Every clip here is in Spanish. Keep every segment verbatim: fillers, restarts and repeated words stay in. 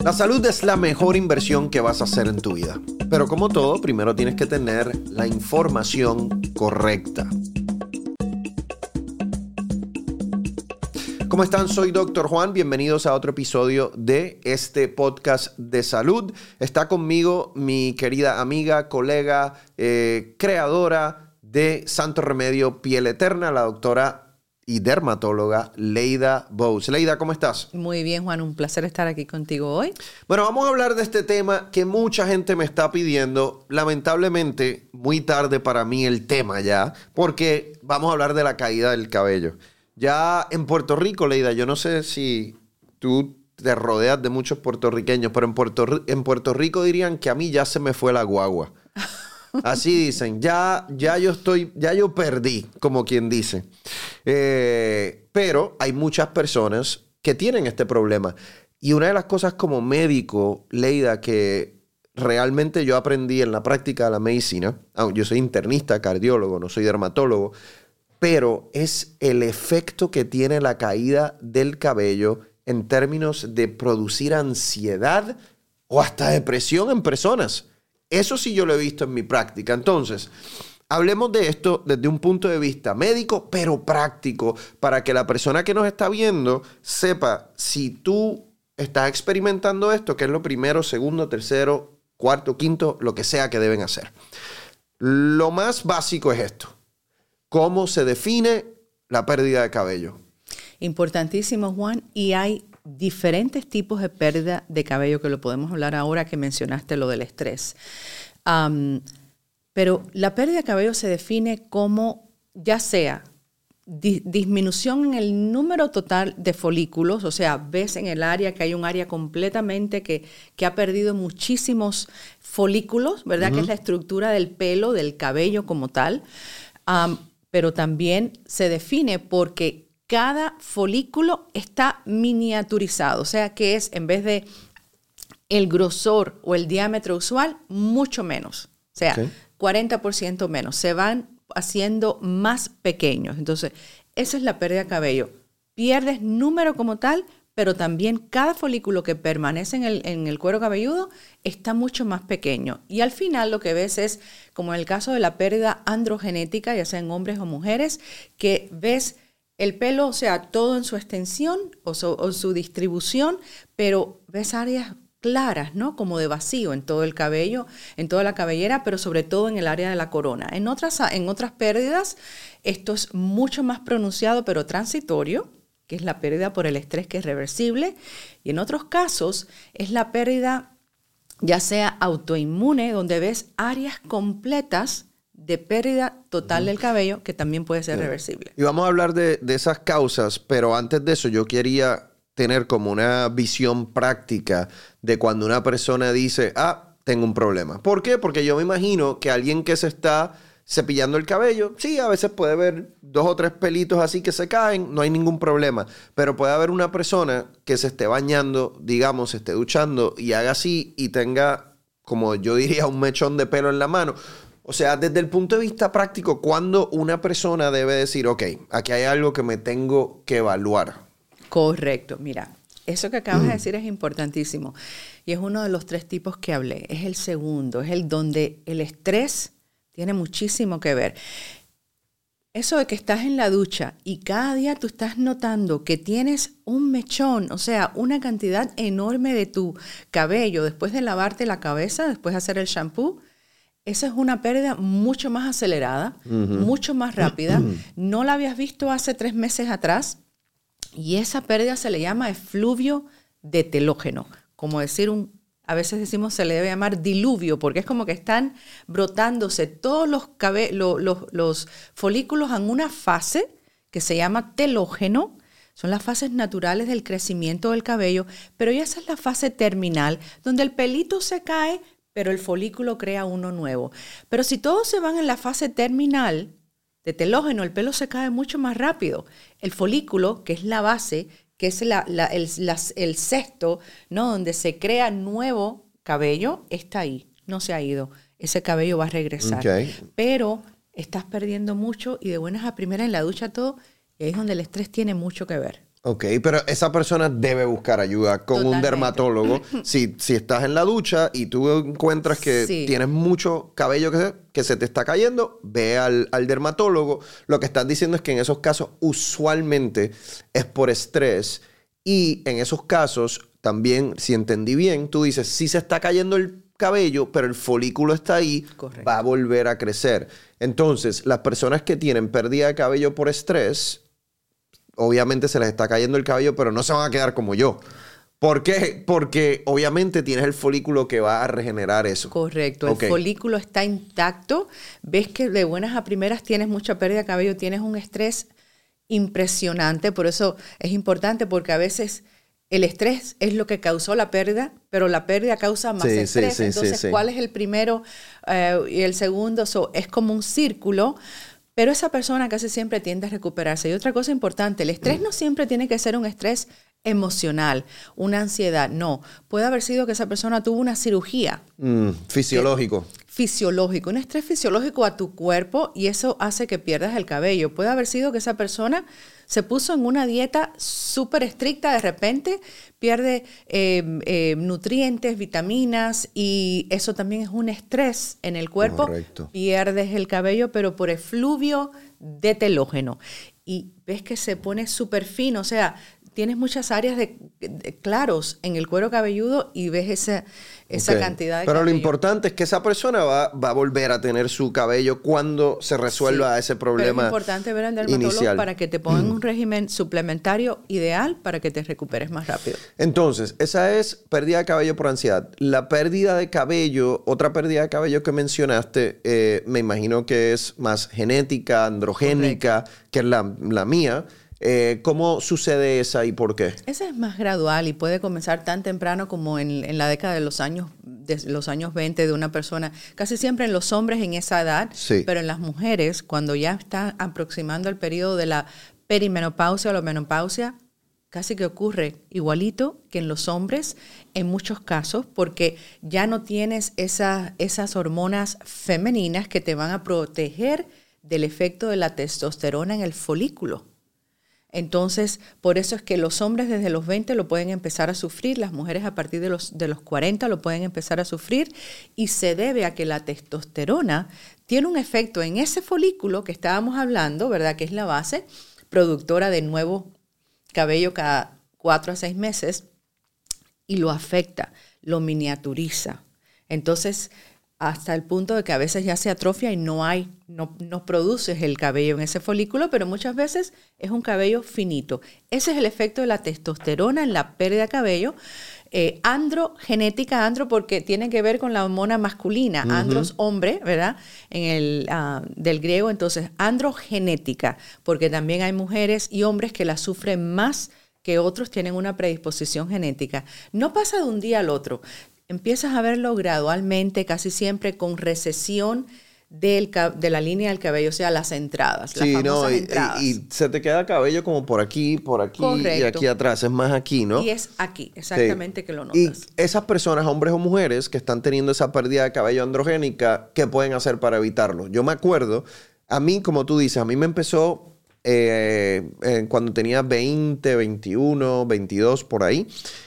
La salud es la mejor inversión que vas a hacer en tu vida. Pero como todo, primero tienes que tener la información correcta. ¿Cómo están? Soy doctor Juan. Bienvenidos a otro episodio de este podcast de salud. Está conmigo mi querida amiga, colega, eh, creadora de Santo Remedio Piel Eterna, la doctora y dermatóloga Leida Bowes. Leida, ¿cómo estás? Muy bien, Juan. Un placer estar aquí contigo hoy. Bueno, vamos a hablar de este tema que mucha gente me está pidiendo. Lamentablemente, muy tarde para mí el tema ya, porque vamos a hablar de la caída del cabello. Ya en Puerto Rico, Leida, yo no sé si tú te rodeas de muchos puertorriqueños, pero en Puerto, en Puerto Rico dirían que a mí ya se me fue la guagua. Así dicen, ya, ya yo estoy, ya yo perdí, como quien dice. Eh, pero hay muchas personas que tienen este problema. Y una de las cosas como médico, Leida, que realmente yo aprendí en la práctica de la medicina, yo soy internista, cardiólogo, no soy dermatólogo, pero es el efecto que tiene la caída del cabello en términos de producir ansiedad o hasta depresión en personas. Eso sí yo lo he visto en mi práctica. Entonces, hablemos de esto desde un punto de vista médico, pero práctico, para que la persona que nos está viendo sepa si tú estás experimentando esto, que es lo primero, segundo, tercero, cuarto, quinto, lo que sea que deben hacer. Lo más básico es esto. ¿Cómo se define la pérdida de cabello? Importantísimo, Juan. Y hay diferentes tipos de pérdida de cabello que lo podemos hablar ahora que mencionaste lo del estrés. Um, pero la pérdida de cabello se define como ya sea di- disminución en el número total de folículos, o sea, ves en el área que hay un área completamente que, que ha perdido muchísimos folículos, ¿verdad? Uh-huh. Que es la estructura del pelo, del cabello como tal. Um, pero también se define porque cada folículo está miniaturizado, o sea que es, en vez de el grosor o el diámetro usual, mucho menos, o sea, okay. cuarenta por ciento menos, se van haciendo más pequeños. Entonces, esa es la pérdida de cabello. Pierdes número como tal, pero también cada folículo que permanece en el, en el cuero cabelludo está mucho más pequeño. Y al final lo que ves es, como en el caso de la pérdida androgenética, ya sea en hombres o mujeres, que ves el pelo, o sea, todo en su extensión o su, o su distribución, pero ves áreas claras, ¿no? Como de vacío en todo el cabello, en toda la cabellera, pero sobre todo en el área de la corona. En otras, en otras pérdidas, esto es mucho más pronunciado, pero transitorio, que es la pérdida por el estrés, que es reversible. Y en otros casos, es la pérdida ya sea autoinmune, donde ves áreas completas de pérdida total uh-huh. del cabello, que también puede ser uh-huh. reversible. Y vamos a hablar de, de esas causas, pero antes de eso yo quería tener como una visión práctica de cuando una persona dice, ah, tengo un problema. ¿Por qué? Porque yo me imagino que alguien que se está cepillando el cabello, sí, a veces puede haber dos o tres pelitos así que se caen, no hay ningún problema, pero puede haber una persona que se esté bañando, digamos, se esté duchando y haga así y tenga, como yo diría, un mechón de pelo en la mano. O sea, desde el punto de vista práctico, ¿cuándo una persona debe decir, ok, aquí hay algo que me tengo que evaluar? Correcto. Mira, eso que acabas mm. de decir es importantísimo. Y es uno de los tres tipos que hablé. Es el segundo, es el donde el estrés tiene muchísimo que ver. Eso de que estás en la ducha y cada día tú estás notando que tienes un mechón, o sea, una cantidad enorme de tu cabello después de lavarte la cabeza, después de hacer el shampoo. Esa es una pérdida mucho más acelerada, uh-huh. mucho más rápida. No la habías visto hace tres meses atrás. Y esa pérdida se le llama efluvio de telógeno. Como decir, un, a veces decimos se le debe llamar diluvio, porque es como que están brotándose todos los, cabe, lo, los, los folículos en una fase que se llama telógeno. Son las fases naturales del crecimiento del cabello, pero esa es la fase terminal, donde el pelito se cae, pero el folículo crea uno nuevo. Pero si todos se van en la fase terminal de telógeno, el pelo se cae mucho más rápido. El folículo, que es la base, que es la, la, el, la, el cesto, ¿no? Donde se crea nuevo cabello, está ahí, no se ha ido. Ese cabello va a regresar. Okay. Pero estás perdiendo mucho y de buenas a primeras en la ducha todo, y ahí es donde el estrés tiene mucho que ver. Ok, pero esa persona debe buscar ayuda con Totalmente. un dermatólogo. Si, si estás en la ducha y tú encuentras que Sí. tienes mucho cabello que se, que se te está cayendo, ve al, al dermatólogo. Lo que estás diciendo es que en esos casos usualmente es por estrés. Y en esos casos también, si entendí bien, tú dices, sí se está cayendo el cabello, pero el folículo está ahí, Correcto. va a volver a crecer. Entonces, las personas que tienen pérdida de cabello por estrés, obviamente se les está cayendo el cabello, pero no se van a quedar como yo. ¿Por qué? Porque obviamente tienes el folículo que va a regenerar eso. Correcto, Ok. el folículo está intacto. Ves que de buenas a primeras tienes mucha pérdida de cabello, tienes un estrés impresionante. Por eso es importante, porque a veces el estrés es lo que causó la pérdida, pero la pérdida causa más Sí, sí, estrés. sí, Entonces, sí, sí. ¿cuál es el primero eh, y el segundo? So, es como un círculo. Pero esa persona casi siempre tiende a recuperarse. Y otra cosa importante, el estrés no siempre tiene que ser un estrés emocional, una ansiedad. No, puede haber sido que esa persona tuvo una cirugía. Mm, fisiológico. Fisiológico, un estrés fisiológico a tu cuerpo, y eso hace que pierdas el cabello. Puede haber sido que esa persona se puso en una dieta súper estricta, de repente pierde eh, eh, nutrientes, vitaminas, y eso también es un estrés en el cuerpo. Correcto. Pierdes el cabello, pero por efluvio de telógeno. Y ves que se pone súper fino, o sea, tienes muchas áreas de, de claros en el cuero cabelludo y ves esa, esa Ok. cantidad de Pero cabello. lo importante es que esa persona va, va a volver a tener su cabello cuando se resuelva Sí, ese pero problema es importante ver al dermatólogo inicial. para que te pongan un régimen suplementario ideal para que te recuperes más rápido. Entonces, esa es pérdida de cabello por ansiedad. La pérdida de cabello, otra pérdida de cabello que mencionaste, eh, me imagino que es más genética, androgénica, que es la, la mía. Eh, ¿Cómo sucede esa y por qué? Esa es más gradual y puede comenzar tan temprano como en, en la década de los años de los años veinte de una persona. Casi siempre en los hombres en esa edad, Sí. pero en las mujeres, cuando ya están aproximando el periodo de la perimenopausia o la menopausia, casi que ocurre igualito que en los hombres en muchos casos, porque ya no tienes esa, esas hormonas femeninas que te van a proteger del efecto de la testosterona en el folículo. Entonces, por eso es que los hombres desde los veinte lo pueden empezar a sufrir, las mujeres a partir de los, de los cuarenta lo pueden empezar a sufrir, y se debe a que la testosterona tiene un efecto en ese folículo que estábamos hablando, ¿verdad? Que es la base productora de nuevo cabello cada cuatro a seis meses, y lo afecta, lo miniaturiza. Entonces, hasta el punto de que a veces ya se atrofia y no hay, no, no produces el cabello en ese folículo, pero muchas veces es un cabello finito. Ese es el efecto de la testosterona en la pérdida de cabello. Eh, androgenética, andro porque tiene que ver con la hormona masculina, uh-huh. Andros, hombre, ¿verdad? En el uh, del griego, entonces, androgenética, porque también hay mujeres y hombres que la sufren más que otros, tienen una predisposición genética. No pasa de un día al otro. Empiezas a verlo gradualmente, casi siempre con recesión del, de la línea del cabello, o sea, las entradas, las sí, famosas no, y, entradas. Y, y se te queda cabello como por aquí, por aquí Correcto. Y aquí atrás, es más aquí, ¿no? Y es aquí, exactamente, sí. Que lo notas. Y esas personas, hombres o mujeres, que están teniendo esa pérdida de cabello androgénica, ¿qué pueden hacer para evitarlo? Yo me acuerdo, a mí, como tú dices, a mí me empezó eh, eh, cuando tenía veinte, veintiuno, veintidós, por ahí,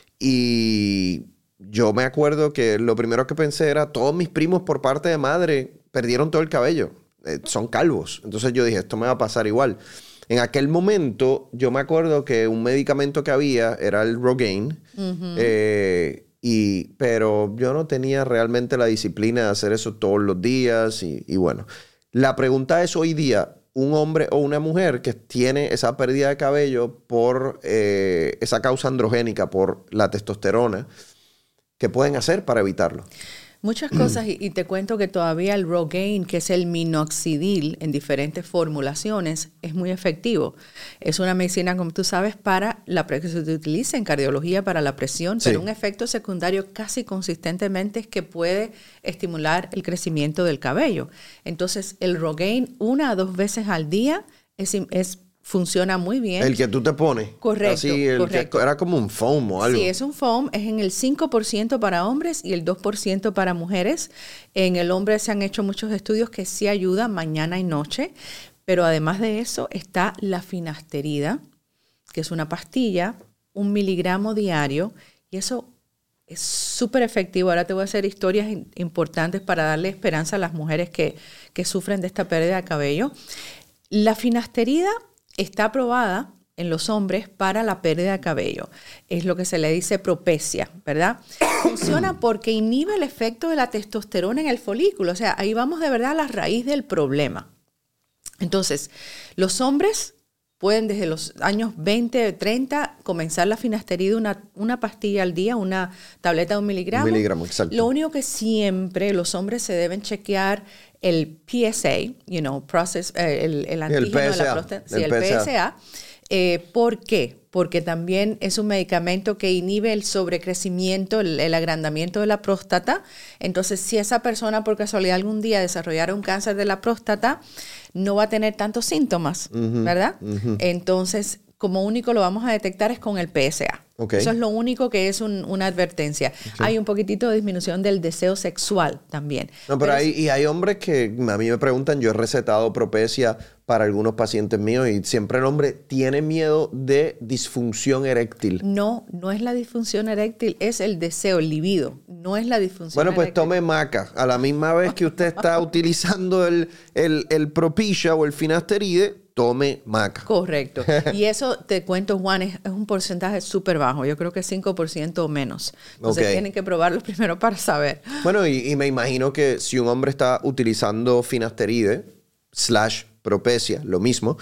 y yo me acuerdo que lo primero que pensé era, todos mis primos por parte de madre perdieron todo el cabello. Eh, son calvos. Entonces yo dije, esto me va a pasar igual. En aquel momento, yo me acuerdo que un medicamento que había era el Rogaine. Uh-huh. eh, y, pero yo no tenía realmente la disciplina de hacer eso todos los días. Y, y bueno, la pregunta es hoy día, un hombre o una mujer que tiene esa pérdida de cabello por eh, esa causa androgénica, por la testosterona, ¿qué pueden hacer para evitarlo? Muchas cosas, y, y te cuento que todavía el Rogaine, que es el minoxidil en diferentes formulaciones, es muy efectivo. Es una medicina, como tú sabes, para la que se utiliza en cardiología para la presión, sí. Pero un efecto secundario casi consistentemente es que puede estimular el crecimiento del cabello. Entonces, el Rogaine una a dos veces al día es, es funciona muy bien. El que tú te pones. Correcto, Así, el correcto. Que era como un foam o algo. Sí, es un foam. Es en el cinco por ciento para hombres y el dos por ciento para mujeres. En el hombre se han hecho muchos estudios que sí ayudan mañana y noche. Pero además de eso está la finasterida, que es una pastilla, un miligramo diario, y eso es súper efectivo. Ahora te voy a hacer historias in- importantes para darle esperanza a las mujeres que, que sufren de esta pérdida de cabello. La finasterida está aprobada en los hombres para la pérdida de cabello. Es lo que se le dice propecia, ¿verdad? Funciona porque inhibe el efecto de la testosterona en el folículo. O sea, ahí vamos de verdad a la raíz del problema. Entonces, los hombres pueden desde los años veinte, treinta comenzar la finasterida, una, una pastilla al día, una tableta de un miligramo. Un miligramo, exacto. Lo único que siempre los hombres se deben chequear el P S A, you know, process, eh, el, el antígeno el de la próstata, sí, el, el P S A. Eh, ¿Por qué? Porque también es un medicamento que inhibe el sobrecrecimiento, el, el agrandamiento de la próstata. Entonces, si esa persona por casualidad algún día desarrollara un cáncer de la próstata, no va a tener tantos síntomas, uh-huh, ¿verdad? Uh-huh. Entonces, como único lo vamos a detectar es con el P S A. Okay. Eso es lo único que es un, una advertencia. Okay. Hay un poquitito de disminución del deseo sexual también. No, pero, pero hay, y hay hombres que a mí me preguntan, yo he recetado Propecia para algunos pacientes míos y siempre el hombre tiene miedo de disfunción eréctil. No, no es la disfunción eréctil, es el deseo, el libido. No es la disfunción Bueno, pues eréctil. tome maca. A la misma vez que usted está utilizando el, el, el Propecia o el finasteride, tome maca. Correcto. Y eso, te cuento, Juan, es, es un porcentaje súper bajo. Yo creo que cinco por ciento o menos. Entonces okay. tienen que probarlo primero para saber. Bueno, y, y me imagino que si un hombre está utilizando finasteride slash Propecia, lo mismo,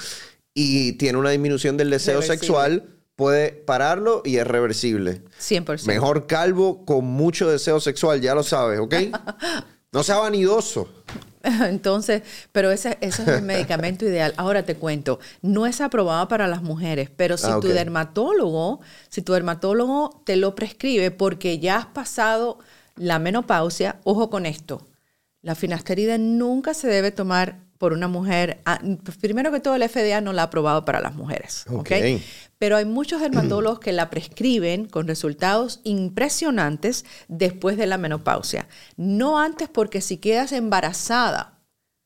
y tiene una disminución del deseo reversible. Sexual, puede pararlo y es reversible. cien por ciento. Mejor calvo con mucho deseo sexual, ya lo sabes, ¿ok? No sea vanidoso. Entonces, pero ese, ese es el medicamento ideal. Ahora te cuento, no es aprobado para las mujeres, pero si ah, okay. tu dermatólogo, si tu dermatólogo te lo prescribe porque ya has pasado la menopausia, ojo con esto, la finasterida nunca se debe tomar por una mujer. Primero que todo, el F D A no la ha aprobado para las mujeres, ¿ok? okay. Pero hay muchos dermatólogos que la prescriben con resultados impresionantes después de la menopausia. No antes, porque si quedas embarazada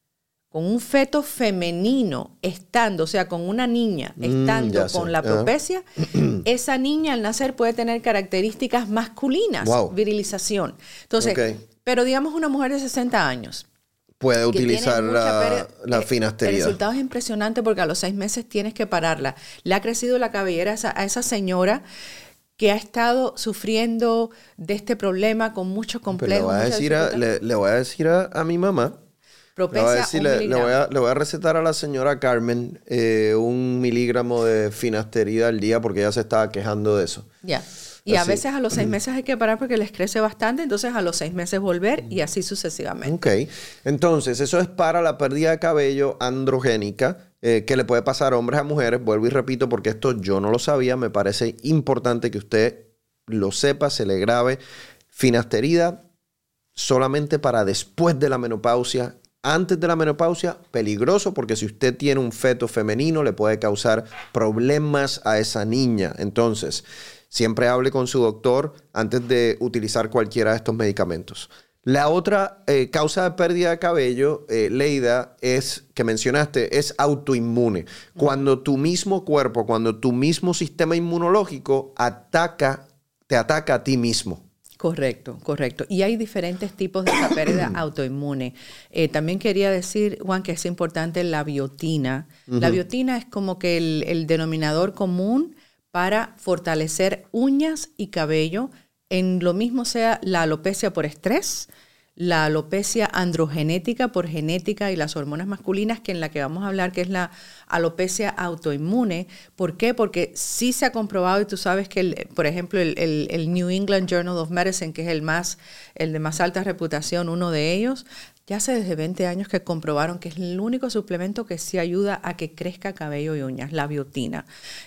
con un feto femenino estando, o sea, con una niña estando mm, con la Propecia, uh-huh. esa niña al nacer puede tener características masculinas, wow. virilización. Entonces, okay. pero digamos una mujer de sesenta años, puede utilizar la, la finasterida. El resultado es impresionante porque a los seis meses tienes que pararla. Le ha crecido la cabellera a esa, a esa señora que ha estado sufriendo de este problema con mucho complejo. Le voy a decir, a, le, le voy a, decir a, a mi mamá. Propecia, le, voy a decir, le, le, voy a, le voy a recetar a la señora Carmen eh, un miligramo de finasterida al día porque ella se estaba quejando de eso. Ya. Yeah. Y así. A veces a los seis meses hay que parar porque les crece bastante, entonces a los seis meses volver y así sucesivamente. Ok, entonces eso es para la pérdida de cabello androgénica eh, que le puede pasar a hombres a mujeres. Vuelvo y repito porque esto yo no lo sabía, me parece importante que usted lo sepa, se le grabe. Finasterida solamente para después de la menopausia. Antes de la menopausia, peligroso porque si usted tiene un feto femenino le puede causar problemas a esa niña. Entonces, siempre hable con su doctor antes de utilizar cualquiera de estos medicamentos. La otra eh, causa de pérdida de cabello, eh, Leida, es, que mencionaste, es autoinmune. Cuando tu mismo cuerpo, cuando tu mismo sistema inmunológico ataca, te ataca a ti mismo. Correcto, correcto. Y hay diferentes tipos de esta pérdida autoinmune. Eh, también quería decir, Juan, que es importante la biotina. Uh-huh. La biotina es como que el, el denominador común para fortalecer uñas y cabello, en lo mismo sea la alopecia por estrés, la alopecia androgenética por genética y las hormonas masculinas, que en la que vamos a hablar, que es la alopecia autoinmune. ¿Por qué? Porque sí se ha comprobado, y tú sabes que, el, por ejemplo, el, el, el New England Journal of Medicine, que es el, más, el de más alta reputación, uno de ellos, ya hace desde veinte años que comprobaron que es el único suplemento que sí ayuda a que crezca cabello y uñas, la biotina.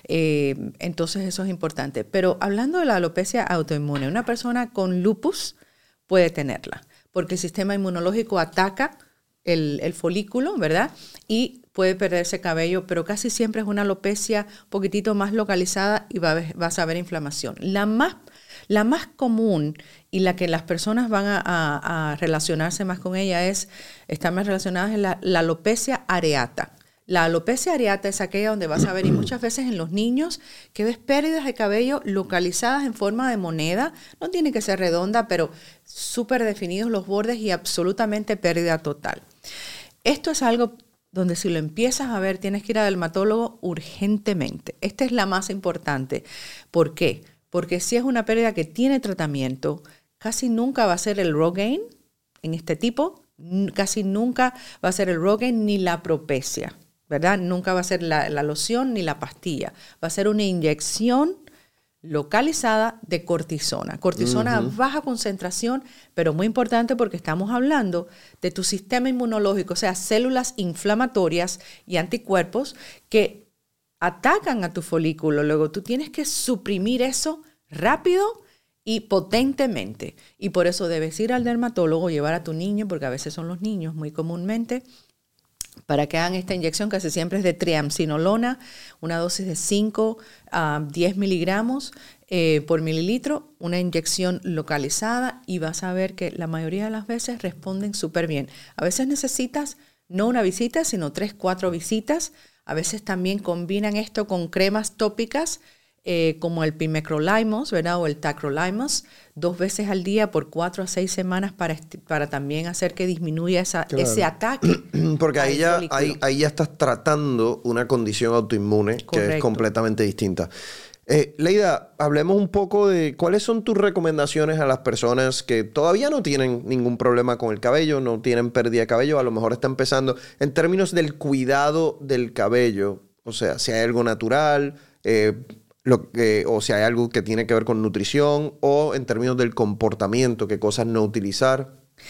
Eh, entonces eso es importante. Pero hablando de la alopecia autoinmune, una persona con lupus puede tenerla, porque el sistema inmunológico ataca el, el folículo, ¿verdad? Y puede perderse cabello, pero casi siempre es una alopecia un poquitito más localizada y va a ver, vas a ver inflamación. La más, la más común y la que las personas van a, a, a relacionarse más con ella es, están más relacionadas en la, la alopecia areata. La alopecia areata es aquella donde vas a ver, y muchas veces en los niños, que ves pérdidas de cabello localizadas en forma de moneda. No tiene que ser redonda, pero súper definidos los bordes y absolutamente pérdida total. Esto es algo donde si lo empiezas a ver, tienes que ir al dermatólogo urgentemente. Esta es la más importante. ¿Por qué? Porque si es una pérdida que tiene tratamiento, casi nunca va a ser el Rogaine en este tipo, casi nunca va a ser el Rogaine ni la Propecia, ¿verdad? Nunca va a ser la, la loción ni la pastilla. Va a ser una inyección localizada de cortisona. Cortisona uh-huh. baja concentración, pero muy importante porque estamos hablando de tu sistema inmunológico, o sea, células inflamatorias y anticuerpos que atacan a tu folículo. Luego tú tienes que suprimir eso rápido y potentemente. Y por eso debes ir al dermatólogo, llevar a tu niño, porque a veces son los niños muy comúnmente, para que hagan esta inyección, casi siempre es de triamcinolona, una dosis de cinco a diez miligramos eh, por mililitro, una inyección localizada, y vas a ver que la mayoría de las veces responden súper bien. A veces necesitas no una visita, sino tres, cuatro visitas. A veces también combinan esto con cremas tópicas, Eh, como el pimecrolimus, ¿verdad? O el tacrolimus, dos veces al día por cuatro a seis semanas para, para también hacer que disminuya esa, claro. ese ataque. Porque ahí ya, ahí, ahí ya estás tratando una condición autoinmune. Correcto. Que es completamente distinta. Eh, Leida, hablemos un poco de cuáles son tus recomendaciones a las personas que todavía no tienen ningún problema con el cabello, no tienen pérdida de cabello, a lo mejor está empezando en términos del cuidado del cabello. O sea, si hay algo natural, eh, Lo que, o si hay algo que tiene que ver con nutrición, o en términos del comportamiento, qué cosas no utilizar.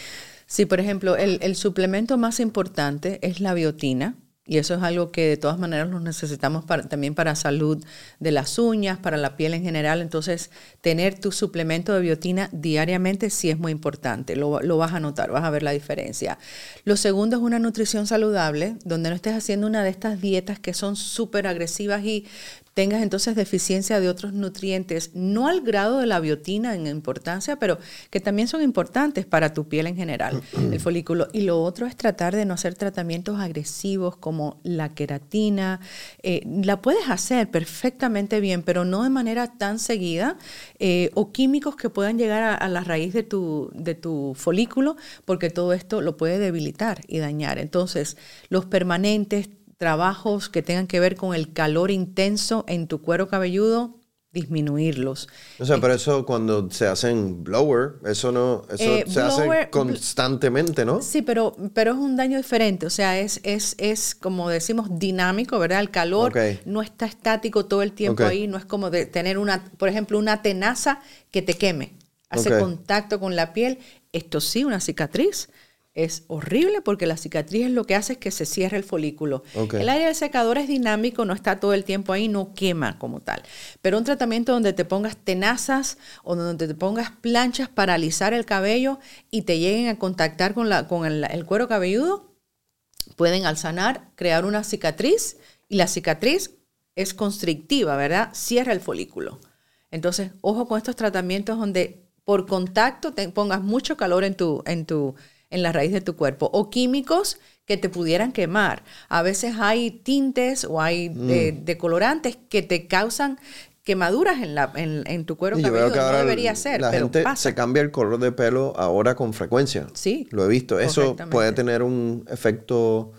Sí, por ejemplo, el, el suplemento más importante es la biotina, y eso es algo que de todas maneras lo necesitamos para, también para salud de las uñas, para la piel en general. Entonces, tener tu suplemento de biotina diariamente sí es muy importante. Lo, lo vas a notar, vas a ver la diferencia. Lo segundo es una nutrición saludable, donde no estés haciendo una de estas dietas que son súper agresivas y tengas entonces deficiencia de otros nutrientes, no al grado de la biotina en importancia, pero que también son importantes para tu piel en general, el folículo. Y lo otro es tratar de no hacer tratamientos agresivos como la queratina. Eh, la puedes hacer perfectamente bien, pero no de manera tan seguida, eh, o químicos que puedan llegar a, a la raíz de tu, de tu folículo, porque todo esto lo puede debilitar y dañar. Entonces, los permanentes, trabajos que tengan que ver con el calor intenso en tu cuero cabelludo, disminuirlos. O sea, pero eso cuando se hacen blower, eso no, eso eh, se blower, hace constantemente, ¿no? Sí, pero, pero es un daño diferente. O sea, es, es, es como decimos dinámico, ¿verdad? El calor okay. no está estático todo el tiempo okay. ahí. No es como de tener una, por ejemplo, una tenaza que te queme. Hace okay. contacto con la piel. Esto sí, una cicatriz. Es horrible porque la cicatriz es lo que hace es que se cierre el folículo. Okay. El área del secador es dinámico, no está todo el tiempo ahí, no quema como tal. Pero un tratamiento donde te pongas tenazas o donde te pongas planchas para alisar el cabello y te lleguen a contactar con, la, con el, el cuero cabelludo, pueden al sanar crear una cicatriz, y la cicatriz es constrictiva, ¿verdad? Cierra el folículo. Entonces, ojo con estos tratamientos donde por contacto te pongas mucho calor en tu... En tu en la raíz de tu cuerpo, o químicos que te pudieran quemar. A veces hay tintes o hay mm. de, decolorantes que te causan quemaduras en, la, en, en tu cuero cabelludo. No debería ser, la pero gente pasa. Se cambia el color de pelo ahora con frecuencia. Sí. Lo he visto. Eso puede tener un efecto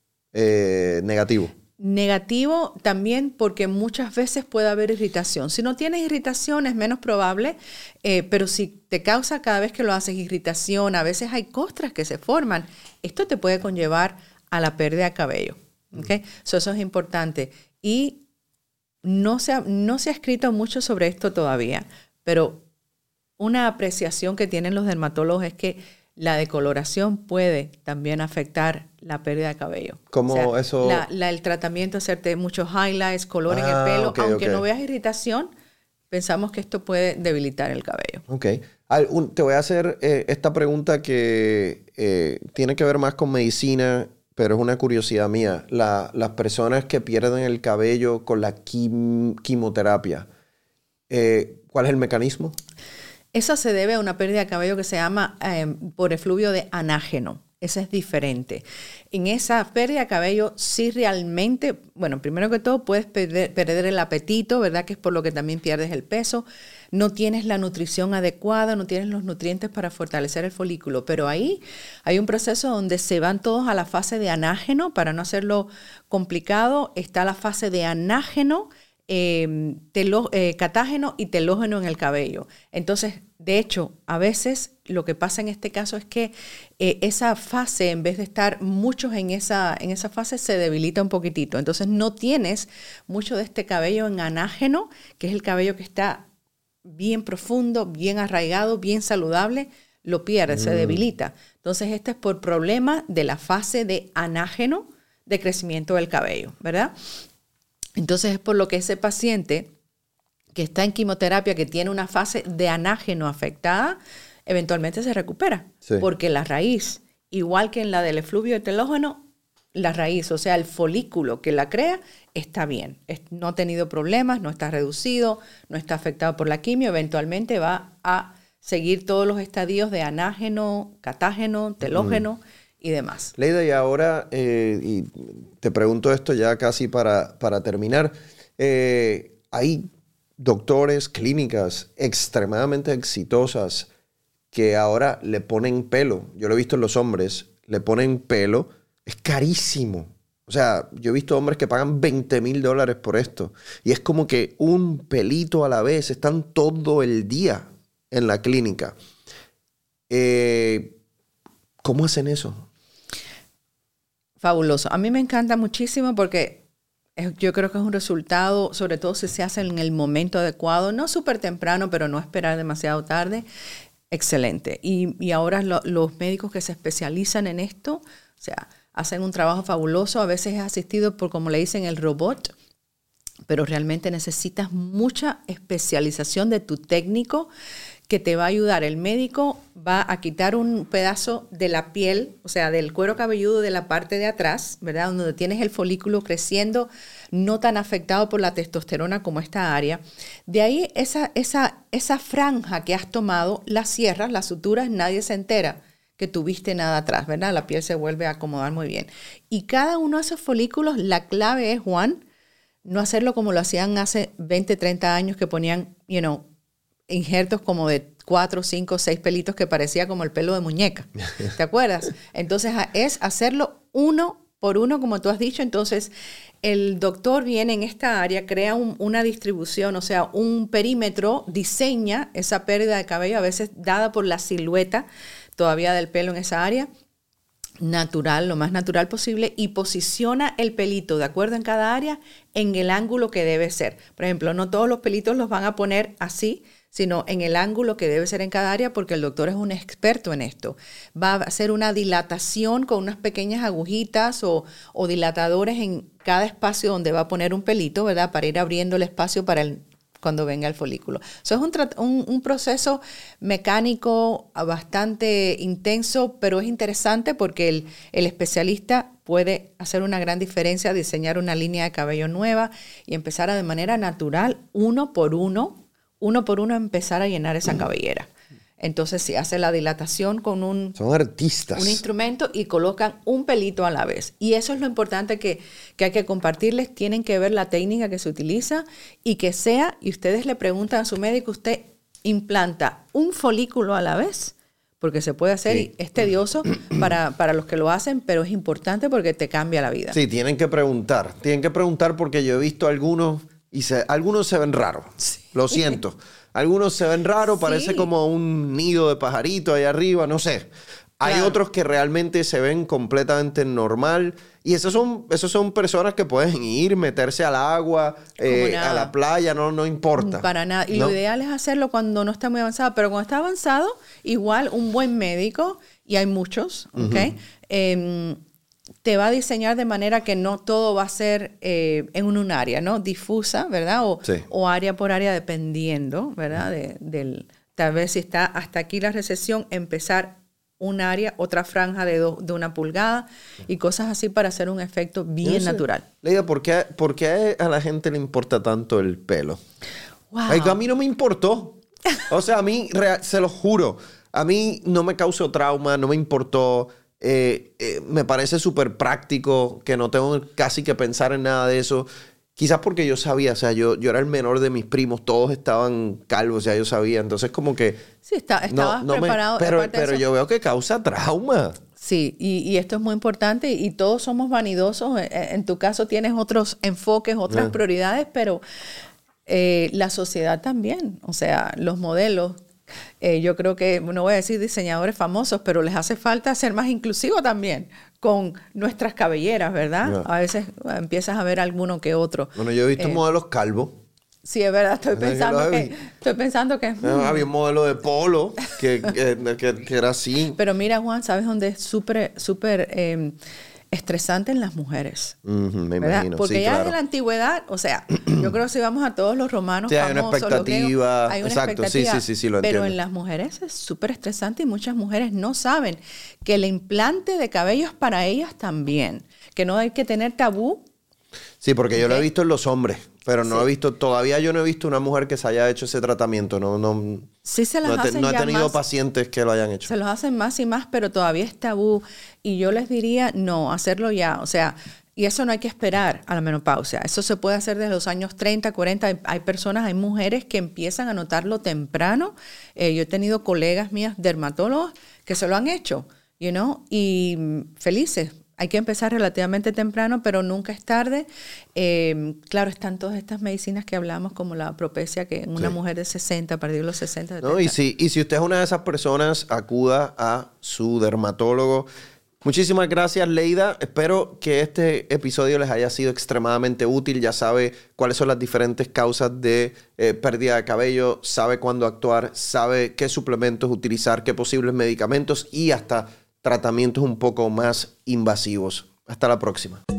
eh, negativo. Negativo también porque muchas veces puede haber irritación. Si no tienes irritación es menos probable, eh, pero si te causa cada vez que lo haces irritación, a veces hay costras que se forman, esto te puede conllevar a la pérdida de cabello. ¿Okay? Mm. So, eso es importante. Y no se, ha, no se ha escrito mucho sobre esto todavía, pero una apreciación que tienen los dermatólogos es que la decoloración puede también afectar la pérdida de cabello. ¿Cómo o sea, eso? La, la, el tratamiento, hacerte muchos highlights, color ah, en el pelo, okay, aunque okay. no veas irritación, pensamos que esto puede debilitar el cabello. Ok. Te voy a hacer eh, esta pregunta que eh, tiene que ver más con medicina, pero es una curiosidad mía. La, las personas que pierden el cabello con la quim, quimioterapia, eh, ¿cuál es el mecanismo? Eso se debe a una pérdida de cabello que se llama eh, por efluvio de anágeno. Esa es diferente. En esa pérdida de cabello, sí realmente, bueno, primero que todo puedes perder, perder el apetito, ¿verdad? Que es por lo que también pierdes el peso. No tienes la nutrición adecuada, no tienes los nutrientes para fortalecer el folículo. Pero ahí hay un proceso donde se van todos a la fase de anágeno, para no hacerlo complicado. Está la fase de anágeno, eh, telo, eh, catágeno y telógeno en el cabello. Entonces, de hecho, a veces lo que pasa en este caso es que eh, esa fase, en vez de estar muchos en esa, en esa fase, se debilita un poquitito. Entonces no tienes mucho de este cabello en anágeno, que es el cabello que está bien profundo, bien arraigado, bien saludable, lo pierdes, mm. se debilita. Entonces este es por problema de la fase de anágeno de crecimiento del cabello, ¿verdad? Entonces es por lo que ese paciente que está en quimioterapia, que tiene una fase de anágeno afectada, eventualmente se recupera. Sí. Porque la raíz, igual que en la del efluvio telógeno, la raíz, o sea, el folículo que la crea, está bien. No ha tenido problemas, no está reducido, no está afectado por la quimio. Eventualmente va a seguir todos los estadios de anágeno, catágeno, telógeno mm. y demás. Leida, y ahora, eh, y te pregunto esto ya casi para, para terminar. Eh, hay doctores, clínicas extremadamente exitosas que ahora le ponen pelo. Yo lo he visto en los hombres, le ponen pelo. Es carísimo. O sea, yo he visto hombres que pagan veinte mil dólares por esto. Y es como que un pelito a la vez. Están todo el día en la clínica. Eh, ¿Cómo hacen eso? Fabuloso. A mí me encanta muchísimo porque yo creo que es un resultado, sobre todo si se hace en el momento adecuado, no súper temprano, pero no esperar demasiado tarde. Excelente. Y, y ahora lo, los médicos que se especializan en esto, o sea, hacen un trabajo fabuloso. A veces es asistido por, como le dicen, el robot, pero realmente necesitas mucha especialización de tu técnico que te va a ayudar. El médico va a quitar un pedazo de la piel, o sea, del cuero cabelludo de la parte de atrás, ¿verdad? Donde tienes el folículo creciendo, no tan afectado por la testosterona como esta área. De ahí, esa, esa, esa franja que has tomado, la cierras, las suturas, nadie se entera que tuviste nada atrás, ¿verdad? La piel se vuelve a acomodar muy bien. Y cada uno de esos folículos, la clave es, Juan, no hacerlo como lo hacían hace veinte, treinta años, que ponían, you know, injertos como de cuatro, cinco, seis pelitos que parecía como el pelo de muñeca. ¿Te acuerdas? Entonces es hacerlo uno por uno, como tú has dicho. Entonces el doctor viene en esta área, crea un, una distribución, o sea, un perímetro, diseña esa pérdida de cabello, a veces dada por la silueta todavía del pelo en esa área, natural, lo más natural posible, y posiciona el pelito de acuerdo en cada área en el ángulo que debe ser. Por ejemplo, no todos los pelitos los van a poner así, sino en el ángulo que debe ser en cada área, porque el doctor es un experto en esto. Va a hacer una dilatación con unas pequeñas agujitas o, o dilatadores en cada espacio donde va a poner un pelito, ¿verdad? Para ir abriendo el espacio para el, cuando venga el folículo. Eso es un, un, un proceso mecánico bastante intenso, pero es interesante porque el, el especialista puede hacer una gran diferencia, diseñar una línea de cabello nueva y empezar a de manera natural, uno por uno, uno por uno empezar a llenar esa cabellera. Entonces se hace la dilatación con un, Son artistas. un instrumento y colocan un pelito a la vez. Y eso es lo importante que, que hay que compartirles. Tienen que ver la técnica que se utiliza y que sea, y ustedes le preguntan a su médico, ¿usted implanta un folículo a la vez? Porque se puede hacer, sí. Y es tedioso para, para los que lo hacen, pero es importante porque te cambia la vida. Sí, tienen que preguntar. Tienen que preguntar porque yo he visto algunos y se, algunos se ven raros. Sí. Lo siento. Algunos se ven raros, parece sí. como un nido de pajarito ahí arriba, no sé. Hay claro. otros que realmente se ven completamente normal. Y esos son, esos son personas que pueden ir, meterse al agua, eh, a la playa, no, no importa. Para nada. Y ¿no? Lo ideal es hacerlo cuando no está muy avanzado. Pero cuando está avanzado, igual un buen médico, y hay muchos, ¿ok? Uh-huh. Eh, te va a diseñar de manera que no todo va a ser eh, en un área, ¿no? Difusa, ¿verdad? O, sí. o área por área, dependiendo, ¿verdad? De, del, tal vez si está hasta aquí la recesión, empezar un área, otra franja de, do, de una pulgada y cosas así para hacer un efecto bien no sé. natural. Leida, ¿por qué, ¿por qué a la gente le importa tanto el pelo? Wow. Ay, a mí no me importó. O sea, a mí, real, se lo juro, a mí no me causó trauma, no me importó. Eh, eh, me parece súper práctico, que no tengo casi que pensar en nada de eso. Quizás porque yo sabía, o sea, yo, yo era el menor de mis primos, todos estaban calvos, ya yo sabía. Entonces como que... Sí, está, estabas no, no preparado. Me, pero pero yo veo que causa trauma. Sí, y, y esto es muy importante y todos somos vanidosos. En tu caso tienes otros enfoques, otras Ah. prioridades, pero eh, la sociedad también. O sea, los modelos, eh, yo creo que, no voy a decir diseñadores famosos, pero les hace falta ser más inclusivos también con nuestras cabelleras, ¿verdad? Yeah. A veces empiezas a ver alguno que otro. Bueno, yo he visto Eh, modelos calvos. Sí, es verdad, estoy Es que pensando lo que, vi. estoy pensando que... Mm. Había un modelo de polo que, que, que, que era así. Pero mira, Juan, ¿sabes dónde es súper, súper eh, estresante en las mujeres? Uh-huh, me ¿verdad? imagino. Porque sí, ya claro. en la antigüedad, o sea, yo creo que si vamos a todos los romanos Sí, hay una famosos, lo que- expectativa. hay una Exacto, expectativa. sí, sí, sí, sí, lo Pero entiendo. en las mujeres es súper estresante y muchas mujeres no saben que el implante de cabello es para ellas también. Que no hay que tener tabú. Sí, porque yo lo he Ok. visto en los hombres, pero no Sí. he visto, todavía yo no he visto una mujer que se haya hecho ese tratamiento. No, no, Sí se las no, he te- hacen no he ya tenido más. pacientes que lo hayan hecho. Se los hacen más y más, pero todavía es tabú. Y yo les diría, no, hacerlo ya. O sea, y eso no hay que esperar a la menopausia. Eso se puede hacer desde los años treinta, cuarenta. Hay, hay personas, hay mujeres que empiezan a notarlo temprano. Eh, yo he tenido colegas mías, dermatólogos, que se lo han hecho, you know, y mm, felices. Hay que empezar relativamente temprano, pero nunca es tarde. Eh, claro, están todas estas medicinas que hablamos, como la Propecia, que en una Sí. mujer de sesenta, a partir de los sesenta, ¿No? Y, setenta. si, y si usted es una de esas personas, acuda a su dermatólogo. Muchísimas gracias, Leida. Espero que este episodio les haya sido extremadamente útil. Ya sabe cuáles son las diferentes causas de eh, pérdida de cabello, sabe cuándo actuar, sabe qué suplementos utilizar, qué posibles medicamentos y hasta tratamientos un poco más invasivos. Hasta la próxima.